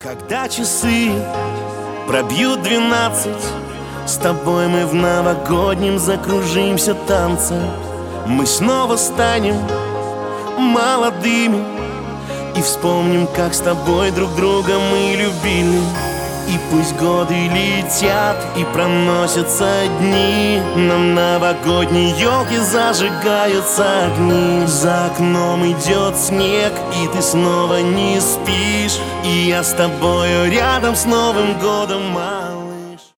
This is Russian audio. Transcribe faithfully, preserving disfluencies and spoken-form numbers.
Когда часы пробьют двенадцать, с тобой мы в новогоднем закружимся танцем. Мы снова станем молодыми и вспомним, как с тобой друг друга мы любили. И пусть годы летят и проносятся дни, на новогодней елке зажигаются огни. За окном идет снег, и ты снова не спишь, и я с тобою рядом с Новым годом.